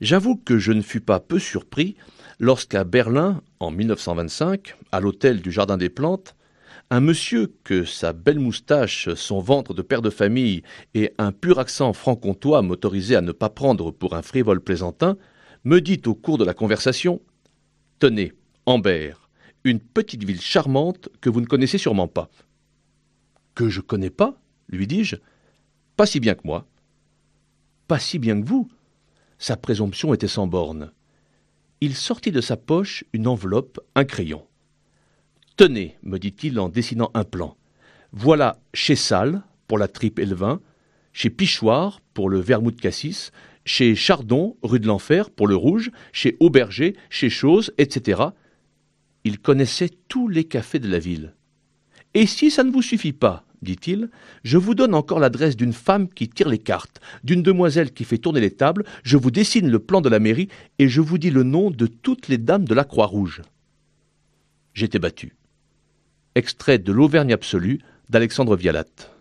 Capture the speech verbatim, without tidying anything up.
J'avoue que je ne fus pas peu surpris lorsqu'à Berlin, en mille neuf cent vingt-cinq, à l'hôtel du Jardin des Plantes, un monsieur que sa belle moustache, son ventre de père de famille et un pur accent franc-comtois m'autorisaient à ne pas prendre pour un frivole plaisantin, me dit au cours de la conversation: «Tenez, Ambert, une petite ville charmante que vous ne connaissez sûrement pas.» «Que je connais pas?» lui dis-je. «Pas si bien que moi.» «Pas si bien que vous?» Sa présomption était sans borne. Il sortit de sa poche une enveloppe, un crayon. «Tenez», me dit-il en dessinant un plan. «Voilà chez Salles, pour la tripe et le vin, chez Pichoir, pour le vermouth cassis, chez Chardon, rue de l'Enfer, pour le rouge, chez Auberger, chez Chose, et cetera» Il connaissait tous les cafés de la ville. «Et si ça ne vous suffit pas, dit-il, je vous donne encore l'adresse d'une femme qui tire les cartes, d'une demoiselle qui fait tourner les tables, je vous dessine le plan de la mairie et je vous dis le nom de toutes les dames de la Croix-Rouge.» J'étais battu. Extrait de l'Auvergne absolue d'Alexandre Vialat.